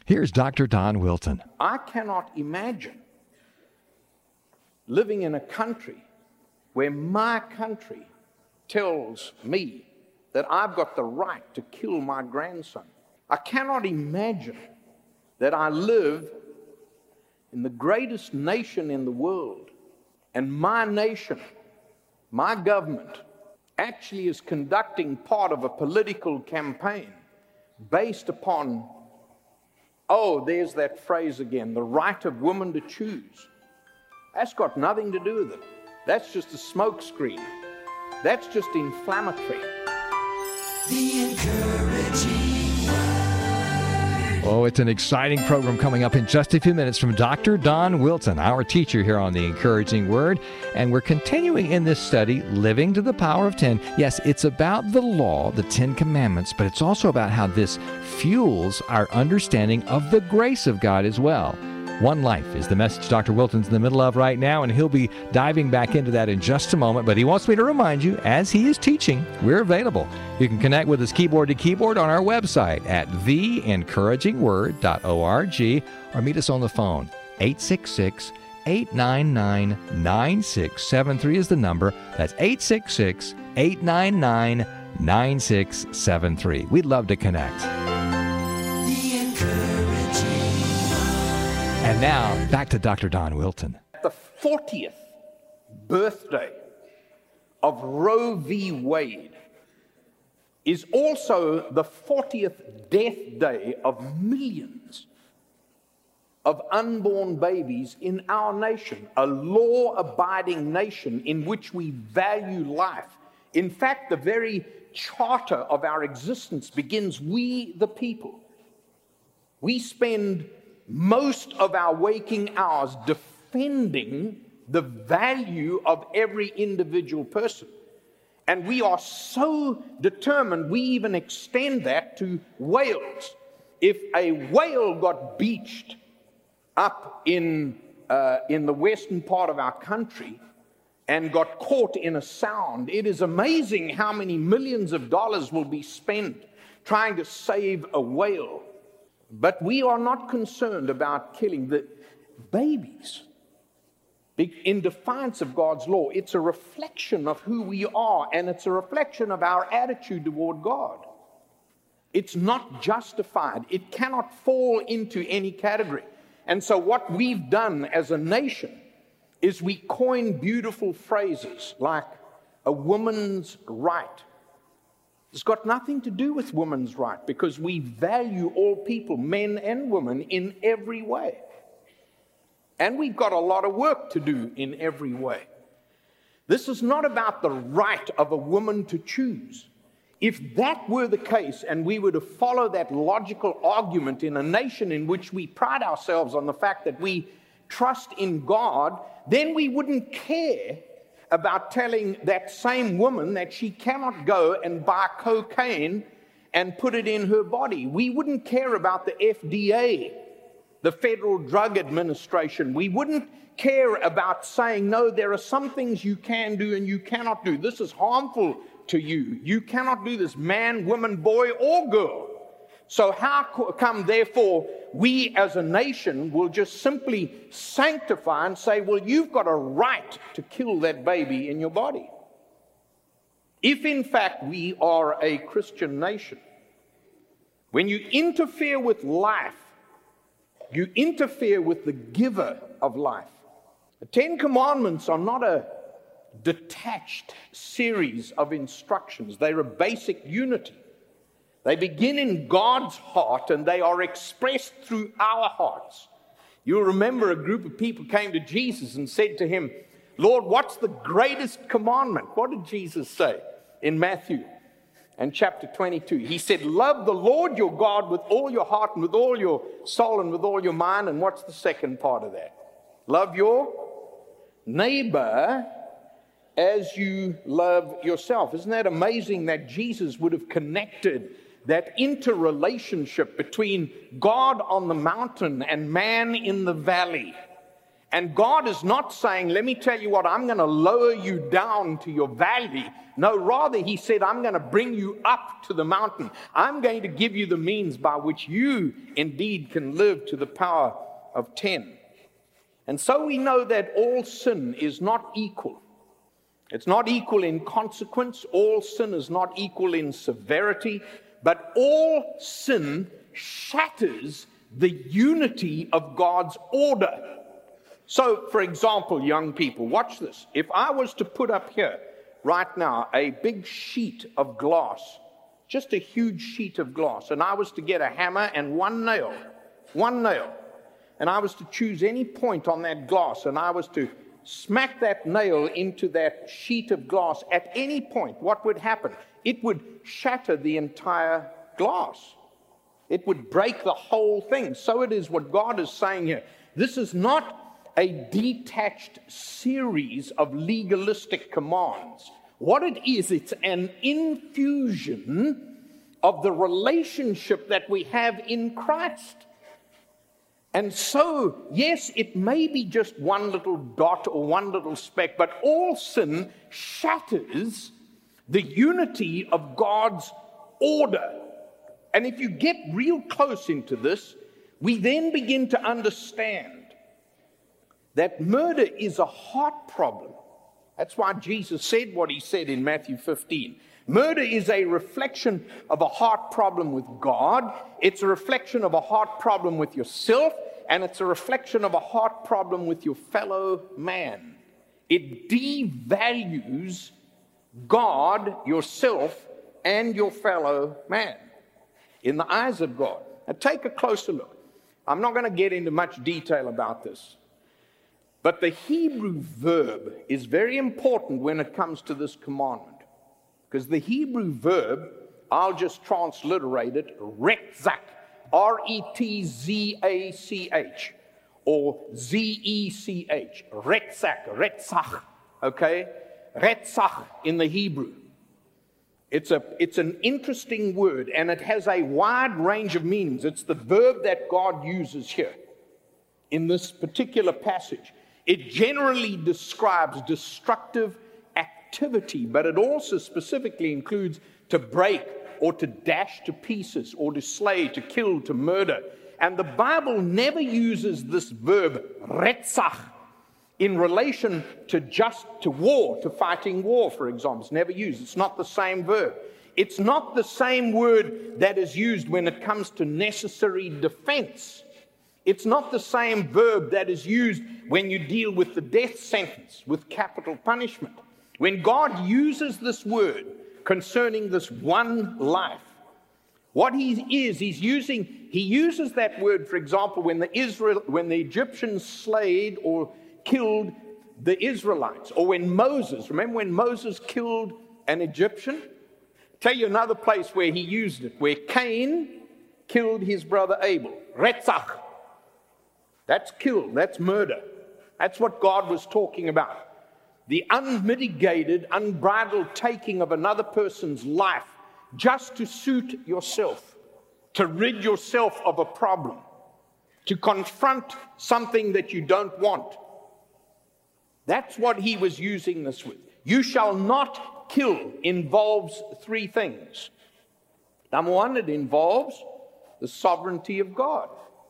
Here's Dr. Don Wilton. I cannot imagine living in a country where my country tells me that I've got the right to kill my grandson. I cannot imagine that I live in the greatest nation in the world, and my nation, my government, actually is conducting part of a political campaign based upon, there's that phrase again, the right of woman to choose. That's got nothing to do with it. That's just a smokescreen. That's just inflammatory. The Encouraging Word. Oh, it's an exciting program coming up in just a few minutes from Dr. Don Wilton, our teacher here on The Encouraging Word. And we're continuing in this study, Living to the Power of 10. Yes, it's about the law, the 10 Commandments, but it's also about how this fuels our understanding of the grace of God as well. One life is the message Dr. Wilton's in the middle of right now, and he'll be diving back into that in just a moment. But he wants me to remind you, as he is teaching, we're available. You can connect with us keyboard to keyboard on our website at theencouragingword.org or meet us on the phone. 866-899-9673 is the number. That's 866-899-9673. We'd love to connect. And now, back to Dr. Don Wilton. The 40th birthday of Roe v. Wade is also the 40th death day of millions of unborn babies in our nation, a law-abiding nation in which we value life. In fact, the very charter of our existence begins, we the people. We spend most of our waking hours defending the value of every individual person. And we are so determined, we even extend that to whales. If a whale got beached up in the western part of our country and got caught in a sound, it is amazing how many millions of dollars will be spent trying to save a whale. But we are not concerned about killing the babies in defiance of God's law. It's a reflection of who we are, and it's a reflection of our attitude toward God. It's not justified. It cannot fall into any category. And so what we've done as a nation is we coin beautiful phrases like a woman's right. It's got nothing to do with women's right, because we value all people, men and women, in every way. And we've got a lot of work to do in every way. This is not about the right of a woman to choose. If that were the case, and we were to follow that logical argument in a nation in which we pride ourselves on the fact that we trust in God, then we wouldn't care about telling that same woman that she cannot go and buy cocaine and put it in her body. We wouldn't care about the FDA, the Federal Drug Administration. We wouldn't care about saying, no, there are some things you can do and you cannot do. This is harmful to you. You cannot do this, man, woman, boy, or girl. So how come, therefore, we as a nation will just simply sanctify and say, well, you've got a right to kill that baby in your body? If, in fact, we are a Christian nation, when you interfere with life, you interfere with the giver of life. The 10 Commandments are not a detached series of instructions. They're a basic unity. They begin in God's heart, and they are expressed through our hearts. You'll remember a group of people came to Jesus and said to him, Lord, what's the greatest commandment? What did Jesus say in Matthew and chapter 22? He said, love the Lord your God with all your heart and with all your soul and with all your mind. And what's the second part of that? Love your neighbor as you love yourself. Isn't that amazing that Jesus would have connected that interrelationship between God on the mountain and man in the valley, And God is not saying, let me tell you what, I'm going to lower you down to your valley. No, rather, he said, I'm going to bring you up to the mountain. I'm going to give you the means by which you indeed can live to the power of 10. And so we know that all sin is not equal. It's not equal in consequence. All sin is not equal in severity. But all sin shatters the unity of God's order. So, for example, young people, watch this. If I was to put up here right now a big sheet of glass, just a huge sheet of glass, and I was to get a hammer and one nail, and I was to choose any point on that glass, and I was to smack that nail into that sheet of glass at any point, what would happen? It would shatter the entire glass. It would break the whole thing. So it is what God is saying here. This is not a detached series of legalistic commands. What it is, it's an infusion of the relationship that we have in Christ. And so, yes, it may be just one little dot or one little speck, but all sin shatters the unity of God's order. And if you get real close into this, we then begin to understand that murder is a heart problem. That's why Jesus said what he said in Matthew 15. Murder is a reflection of a heart problem with God. It's a reflection of a heart problem with yourself, and it's a reflection of a heart problem with your fellow man. It devalues God, yourself, and your fellow man in the eyes of God. Now take a closer look. I'm not going to get into much detail about this. But the Hebrew verb is very important when it comes to this commandment. Because the Hebrew verb, I'll just transliterate it, retzach, R-E-T-Z-A-C-H, or Z-E-C-H, retzach, okay? Retzach in the Hebrew. It's an interesting word, and it has a wide range of meanings. It's the verb that God uses here in this particular passage. It generally describes destructive activity, but it also specifically includes to break or to dash to pieces or to slay, to kill, to murder. And the Bible never uses this verb, retzach, in relation to war, to fighting war, for example. It's never used. It's not the same verb. It's not the same word that is used when it comes to necessary defense. It's not the same verb that is used when you deal with the death sentence, with capital punishment. When God uses this word concerning this one life, what he uses that word, for example, when the Egyptians slayed or killed the Israelites, or remember when Moses killed an Egyptian? I'll tell you another place where he used it, where Cain killed his brother Abel. Retzach. That's kill, that's murder. That's what God was talking about. The unmitigated, unbridled taking of another person's life just to suit yourself, to rid yourself of a problem, to confront something that you don't want. That's what he was using this with. You shall not kill involves three things. Number one, it involves the sovereignty of God.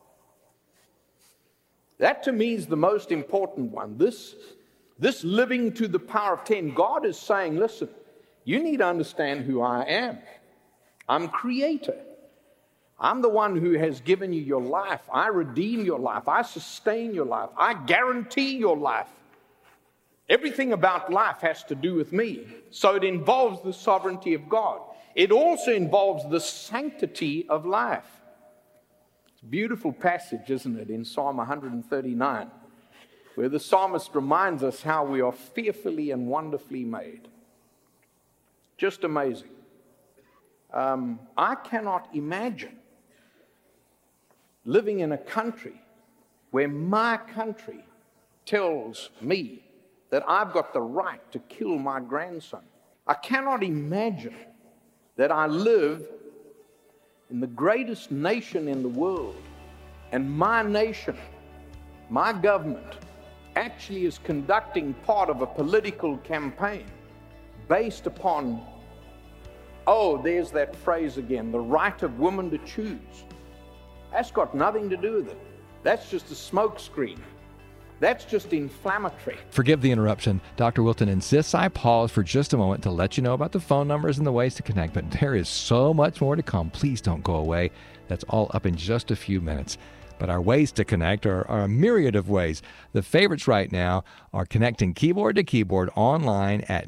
That to me is the most important one. This living to the power of 10, God is saying, listen, you need to understand who I am. I'm creator. I'm the one who has given you your life. I redeem your life. I sustain your life. I guarantee your life. Everything about life has to do with me. So it involves the sovereignty of God. It also involves the sanctity of life. It's a beautiful passage, isn't it, in Psalm 139, where the psalmist reminds us how we are fearfully and wonderfully made. Just amazing. I cannot imagine living in a country where my country tells me that I've got the right to kill my grandson. I cannot imagine that I live in the greatest nation in the world, and my nation, my government, actually is conducting part of a political campaign based upon, oh, there's that phrase again, the right of women to choose. That's got nothing to do with it. That's just a smokescreen. That's just inflammatory. Forgive the interruption. Dr. Wilton insists I pause for just a moment to let you know about the phone numbers and the ways to connect, but there is so much more to come. Please don't go away. That's all up in just a few minutes. But our ways to connect are a myriad of ways. The favorites right now are connecting keyboard to keyboard online at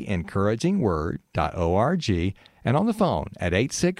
theencouragingword.org and on the phone at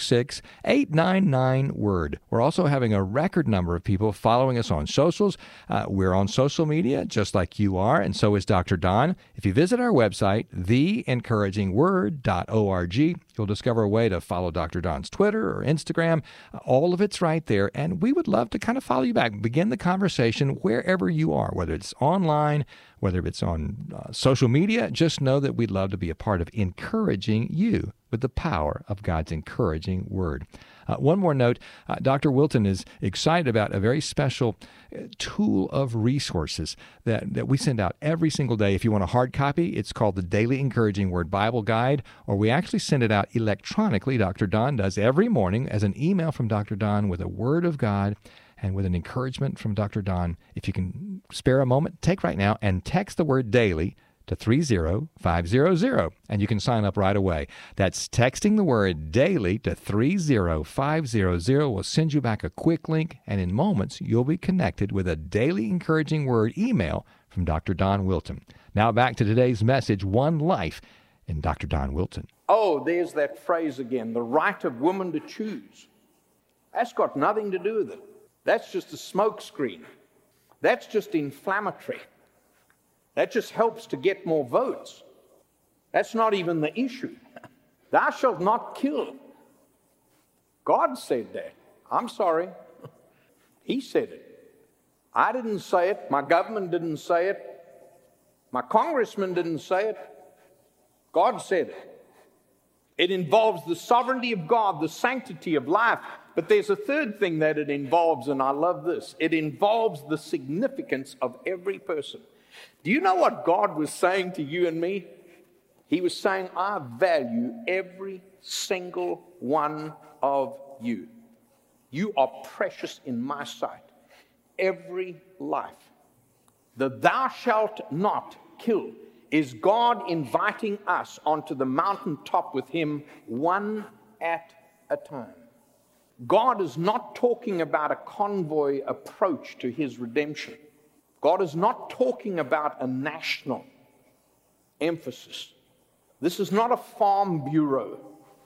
866-899-WORD. We're also having a record number of people following us on socials. We're on social media just like you are, and so is Dr. Don. If you visit our website, theencouragingword.org, you'll discover a way to follow Dr. Don's Twitter or Instagram. All of it's right there, and we would love to kind of follow you back. Begin the conversation wherever you are, whether it's online, whether it's on social media. Just know that we'd love to be a part of encouraging you with the power of God's encouraging word. One more note, Dr. Wilton is excited about a very special tool of resources that we send out every single day. If you want a hard copy, it's called the Daily Encouraging Word Bible Guide, or we actually send it out electronically. Dr. Don does every morning as an email from Dr. Don with a word of God and with an encouragement from Dr. Don. If you can spare a moment, take right now and text the word daily to 30500, and you can sign up right away. That's texting the word daily to 30500. We'll send you back a quick link, and in moments, you'll be connected with a daily encouraging word email from Dr. Don Wilton. Now back to today's message, One Life in Dr. Don Wilton. Oh, there's that phrase again, the right of women to choose. That's got nothing to do with it. That's just a smokescreen. That's just inflammatory. That just helps to get more votes. That's not even the issue. Thou shalt not kill. God said that. I'm sorry. He said it. I didn't say it. My government didn't say it. My congressman didn't say it. God said it. It involves the sovereignty of God, the sanctity of life. But there's a third thing that it involves, and I love this. It involves the significance of every person. Do you know what God was saying to you and me? He was saying, I value every single one of you. You are precious in my sight. Every life. The thou shalt not kill is God inviting us onto the mountaintop with him, one at a time. God is not talking about a convoy approach to his redemption. God is not talking about a national emphasis. This is not a farm bureau.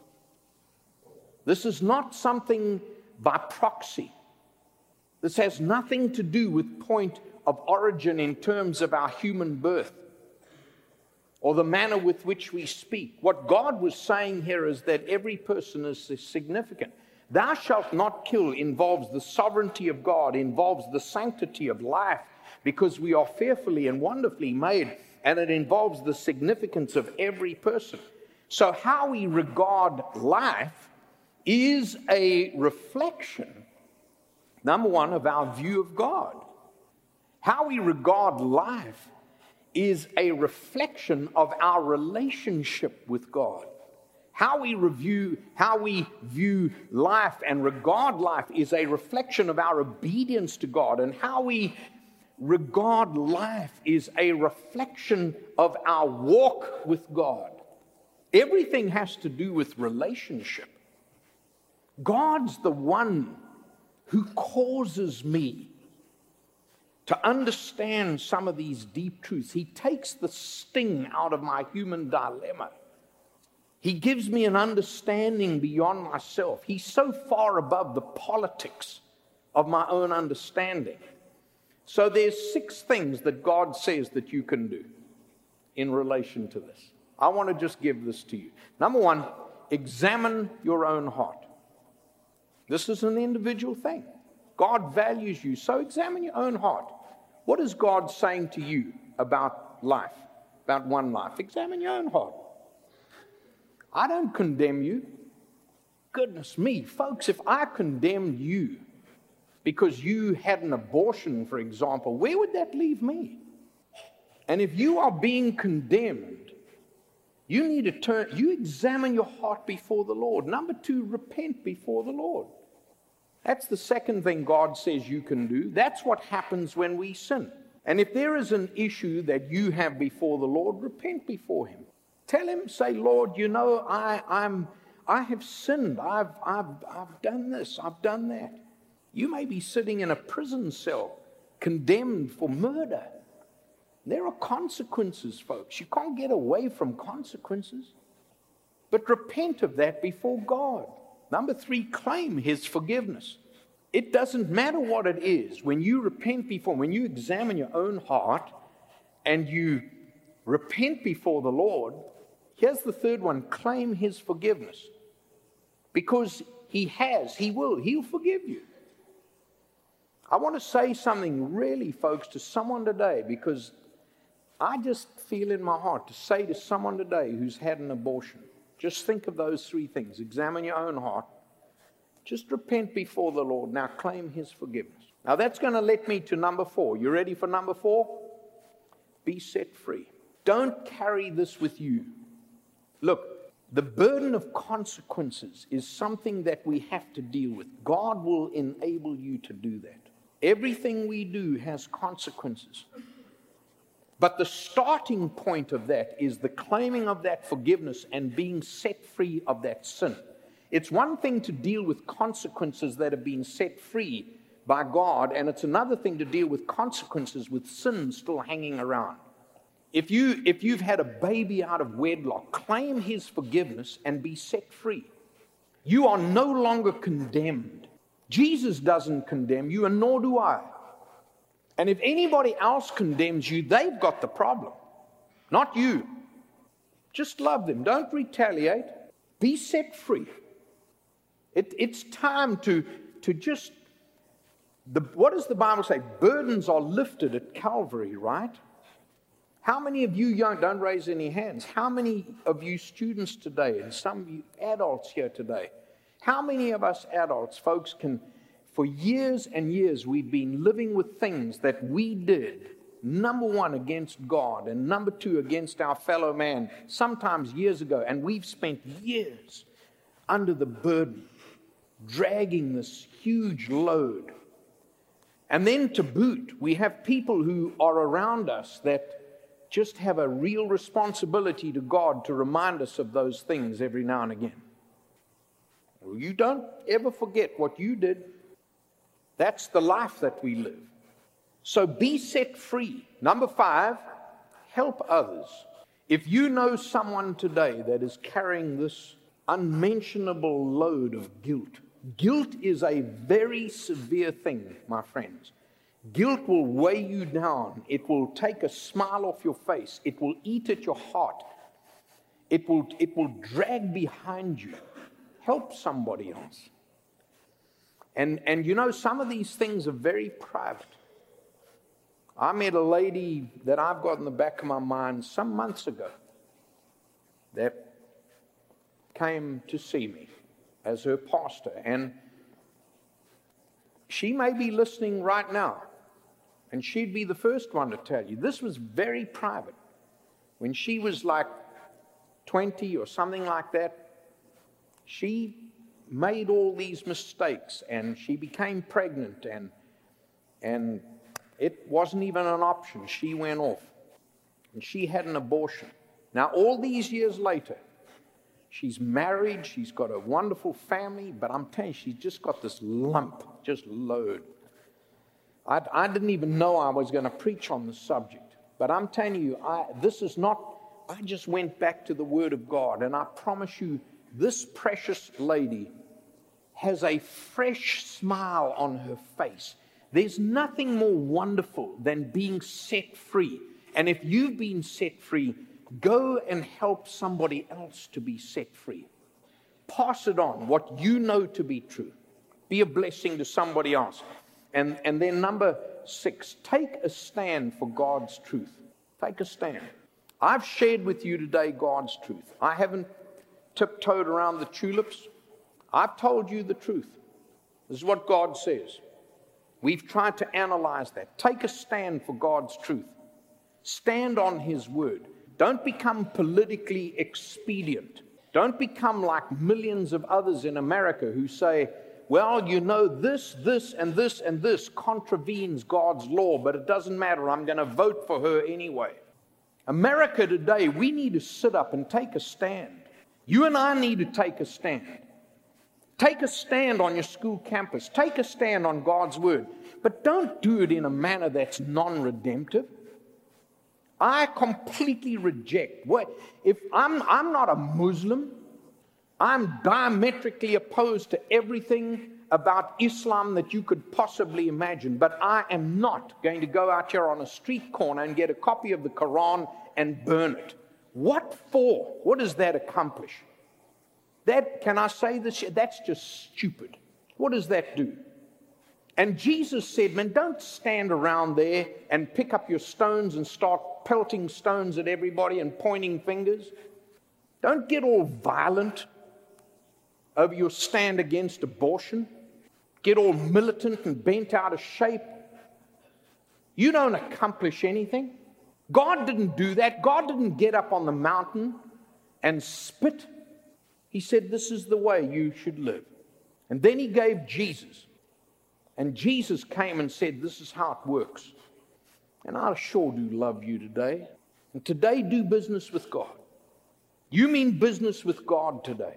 This is not something by proxy. This has nothing to do with point of origin in terms of our human birth or the manner with which we speak. What God was saying here is that every person is significant. Thou shalt not kill involves the sovereignty of God, involves the sanctity of life, because we are fearfully and wonderfully made, and it involves the significance of every person. So how we regard life is a reflection, number one, of our view of God. How we regard life is a reflection of our relationship with God. How we view life and regard life is a reflection of our obedience to God, and how we regard life is a reflection of our walk with God. Everything has to do with relationship. God's the one who causes me to understand some of these deep truths. He takes the sting out of my human dilemma. He gives me an understanding beyond myself. He's so far above the politics of my own understanding. So there's 6 things that God says that you can do in relation to this. I want to just give this to you. Number 1, examine your own heart. This is an individual thing. God values you, so examine your own heart. What is God saying to you about life, about one life? Examine your own heart. I don't condemn you. Goodness me, folks, if I condemned you because you had an abortion, for example, where would that leave me? And if you are being condemned, you need to examine your heart before the Lord. Number 2, repent before the Lord. That's the second thing God says you can do. That's what happens when we sin. And if there is an issue that you have before the Lord, repent before Him. Tell Him, say, Lord, you know, I have sinned. I've done this. I've done that. You may be sitting in a prison cell, condemned for murder. There are consequences, folks. You can't get away from consequences. But repent of that before God. Number 3, claim His forgiveness. It doesn't matter what it is. When you repent before, when you examine your own heart and you repent before the Lord, here's the third one, claim His forgiveness. Because He'll forgive you. I want to say something really, folks, to someone today, because I just feel in my heart to say to someone today who's had an abortion, just think of those 3 things. Examine your own heart. Just repent before the Lord. Now claim His forgiveness. Now that's going to lead me to number 4. You ready for number 4? Be set free. Don't carry this with you. Look, the burden of consequences is something that we have to deal with. God will enable you to do that. Everything we do has consequences. But the starting point of that is the claiming of that forgiveness and being set free of that sin. It's one thing to deal with consequences that have been set free by God, and it's another thing to deal with consequences with sin still hanging around. If you've had a baby out of wedlock, claim His forgiveness and be set free. You are no longer condemned. Jesus doesn't condemn you, and nor do I. And if anybody else condemns you, they've got the problem, not you. Just love them. Don't retaliate. Be set free. It's time to just, what does the Bible say? Burdens are lifted at Calvary, right? How many of you young, don't raise any hands, how many of you students today, and some of you adults here today, how many of us adults, folks, for years and years, we've been living with things that we did, number 1, against God, and number 2, against our fellow man, sometimes years ago, and we've spent years under the burden, dragging this huge load. And then to boot, we have people who are around us that just have a real responsibility to God to remind us of those things every now and again. You don't ever forget what you did. That's the life that we live. So be set free. Number 5, help others. If you know someone today that is carrying this unmentionable load of guilt, guilt is a very severe thing, my friends. Guilt will weigh you down. It will take a smile off your face. It will eat at your heart. It will drag behind you. Help somebody else. And you know, some of these things are very private. I met a lady that I've got in the back of my mind some months ago that came to see me as her pastor. And she may be listening right now. And she'd be the first one to tell you. This was very private. When she was like 20 or something like that, she made all these mistakes and she became pregnant and it wasn't even an option. She went off and she had an abortion. Now, all these years later, she's married, she's got a wonderful family, but I'm telling you, she's just got this lump, just load. I didn't even know I was going to preach on the subject, but I'm telling you, I just went back to the Word of God, and I promise you, this precious lady has a fresh smile on her face. There's nothing more wonderful than being set free. And if you've been set free, go and help somebody else to be set free. Pass it on, what you know to be true. Be a blessing to somebody else. And then number 6, take a stand for God's truth. Take a stand. I've shared with you today God's truth. I haven't tiptoed around the tulips. I've told you the truth. This is what God says. We've tried to analyze that. Take a stand for God's truth. Stand on His word. Don't become politically expedient. Don't become like millions of others in America who say, well, you know, this, and this contravenes God's law, but it doesn't matter. I'm going to vote for her anyway. America today, we need to sit up and take a stand. You and I need to take a stand. Take a stand on your school campus. Take a stand on God's word. But don't do it in a manner that's non-redemptive. I completely reject. If I'm not a Muslim, I'm diametrically opposed to everything about Islam that you could possibly imagine. But I am not going to go out here on a street corner and get a copy of the Quran and burn it. What for? What does that accomplish? Can I say this? That's just stupid. What does that do? And Jesus said, man, don't stand around there and pick up your stones and start pelting stones at everybody and pointing fingers. Don't get all violent over your stand against abortion. Get all militant and bent out of shape. You don't accomplish anything. God didn't do that. God didn't get up on the mountain and spit. He said, this is the way you should live. And then He gave Jesus. And Jesus came and said, this is how it works. And I sure do love you today. And today, do business with God. You mean business with God today.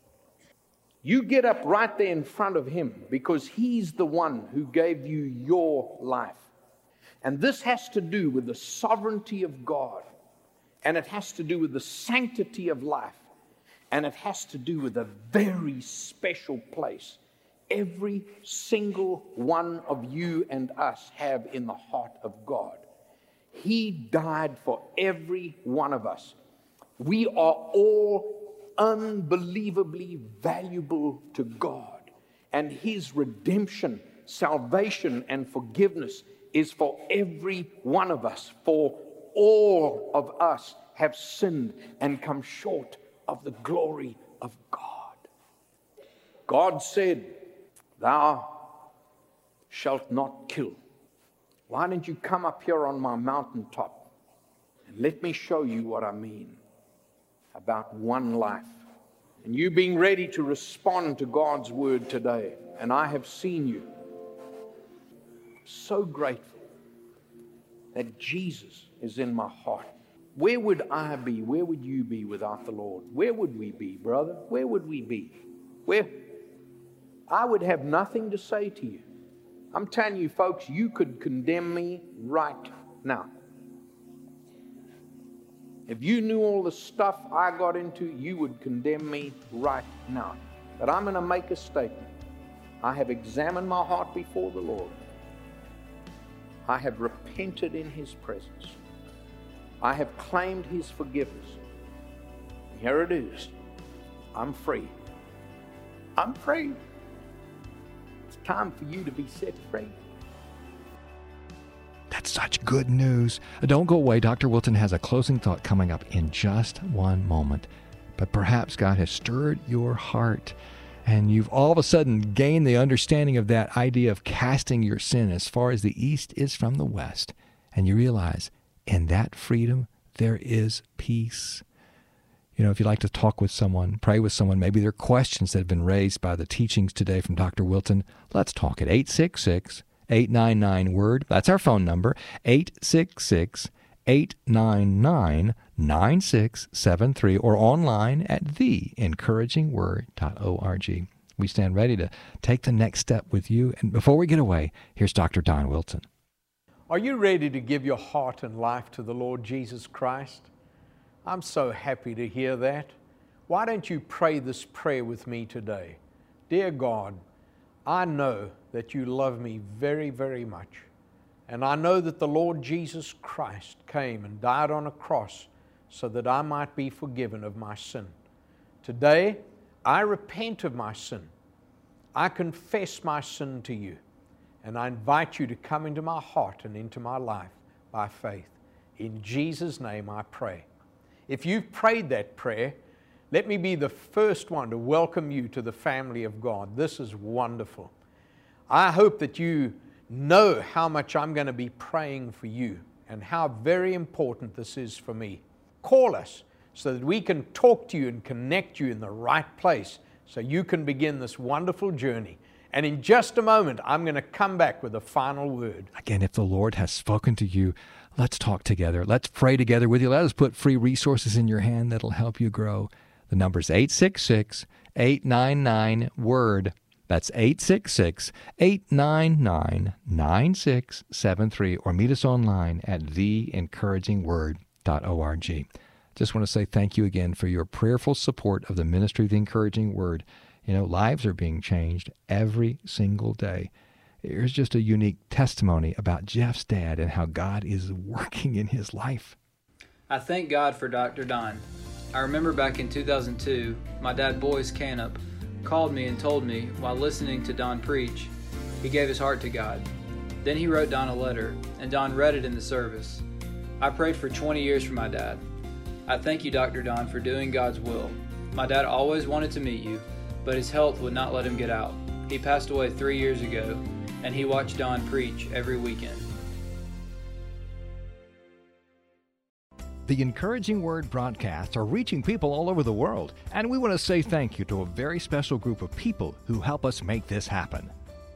You get up right there in front of Him because He's the one who gave you your life. And this has to do with the sovereignty of God. And it has to do with the sanctity of life. And it has to do with a very special place every single one of you and us have in the heart of God. He died for every one of us. We are all unbelievably valuable to God. And His redemption, salvation, and forgiveness is for every one of us. For all of us have sinned and come short of the glory of God. God said, thou shalt not kill. Why don't you come up here on my mountaintop and let me show you what I mean about one life. And you being ready to respond to God's word today. And I have seen you. So grateful that Jesus is in my heart. Where would I be? Where would you be without the Lord? Where would we be, brother? Where would we be? Where? I would have nothing to say to you. I'm telling you, folks, you could condemn me right now. If you knew all the stuff I got into, you would condemn me right now. But I'm going to make a statement. I have examined my heart before the Lord. I have repented in His presence. I have claimed His forgiveness. And here it is. I'm free. I'm free. It's time for you to be set free. That's such good news. Don't go away. Dr. Wilson has a closing thought coming up in just one moment. But perhaps God has stirred your heart and you've all of a sudden gained the understanding of that idea of casting your sin as far as the east is from the west. And you realize in that freedom, there is peace. You know, if you'd like to talk with someone, pray with someone, maybe there are questions that have been raised by the teachings today from Dr. Wilson, let's talk at 866-899-WORD. That's our phone number, 866-899-9673, or online at theencouragingword.org. We stand ready to take the next step with you. And before we get away, here's Dr. Don Wilson. Are you ready to give your heart and life to the Lord Jesus Christ? I'm so happy to hear that. Why don't you pray this prayer with me today? Dear God, I know that you love me very, very much. And I know that the Lord Jesus Christ came and died on a cross so that I might be forgiven of my sin. Today, I repent of my sin. I confess my sin to you. And I invite you to come into my heart and into my life by faith. In Jesus' name I pray. If you've prayed that prayer, let me be the first one to welcome you to the family of God. This is wonderful. I hope that you know how much I'm going to be praying for you. and how very important this is for me. Call us so that we can talk to you and connect you in the right place so you can begin this wonderful journey. And in just a moment, I'm going to come back with a final word. Again, if the Lord has spoken to you, let's talk together. Let's pray together with you. Let us put free resources in your hand that'll help you grow. The number's 866-899-WORD. That's 866-899-9673. Or meet us online at theencouragingword.org. Just want to say thank you again for your prayerful support of the ministry of the Encouraging Word. You know, lives are being changed every single day. Here's just a unique testimony about Jeff's dad and how God is working in his life. I thank God for Dr. Don. I remember back in 2002, my dad, Boyce Canup, called me and told me, while listening to Don preach, he gave his heart to God. Then he wrote Don a letter, and Don read it in the service. I prayed for 20 years for my dad. I thank you, Dr. Don, for doing God's will. My dad always wanted to meet you, but his health would not let him get out. He passed away 3 years ago, and he watched Don preach every weekend. The Encouraging Word broadcasts are reaching people all over the world, and we want to say thank you to a very special group of people who help us make this happen.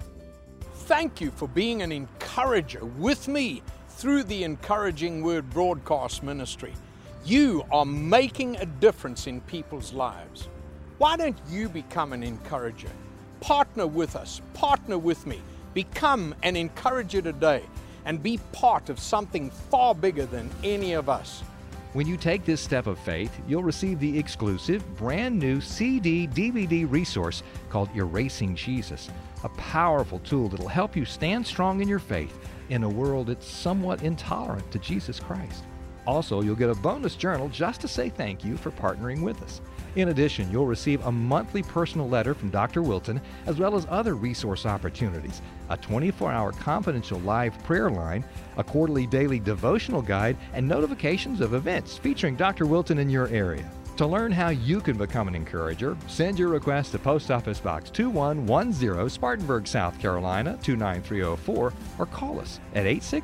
Thank you for being an encourager with me through the Encouraging Word broadcast ministry. You are making a difference in people's lives. Why don't you become an encourager? Partner with us, partner with me. Become an encourager today and be part of something far bigger than any of us. When you take this step of faith, you'll receive the exclusive, brand new CD/DVD resource called Erasing Jesus, a powerful tool that'll help you stand strong in your faith in a world that's somewhat intolerant to Jesus Christ. Also, you'll get a bonus journal just to say thank you for partnering with us. In addition, you'll receive a monthly personal letter from Dr. Wilton, as well as other resource opportunities, a 24-hour confidential live prayer line, a quarterly daily devotional guide, and notifications of events featuring Dr. Wilton in your area. To learn how you can become an encourager, send your request to Post Office Box 2110, Spartanburg, South Carolina, 29304, or call us at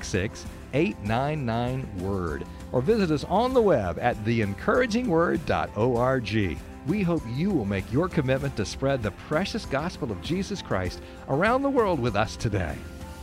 866-899-WORD. Or visit us on the web at theencouragingword.org. We hope you will make your commitment to spread the precious gospel of Jesus Christ around the world with us today.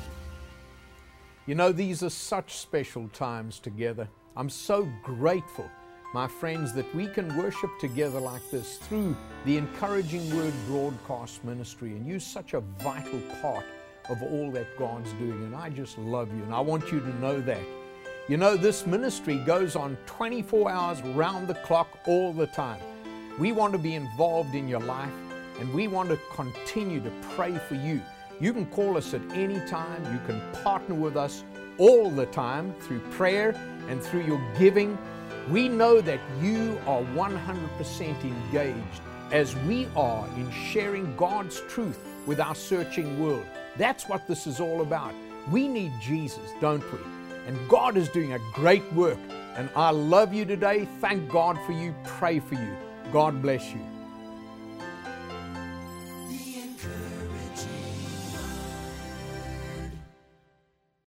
You know, these are such special times together. I'm so grateful, my friends, that we can worship together like this through the Encouraging Word broadcast ministry, and you're such a vital part of all that God's doing, and I just love you, and I want you to know that. You know, this ministry goes on 24 hours round the clock all the time. We want to be involved in your life, and we want to continue to pray for you. You can call us at any time. You can partner with us all the time through prayer and through your giving. We know that you are 100% engaged, as we are, in sharing God's truth with our searching world. That's what this is all about. We need Jesus, don't we? And God is doing a great work. And I love you today. Thank God for you. Pray for you. God bless you.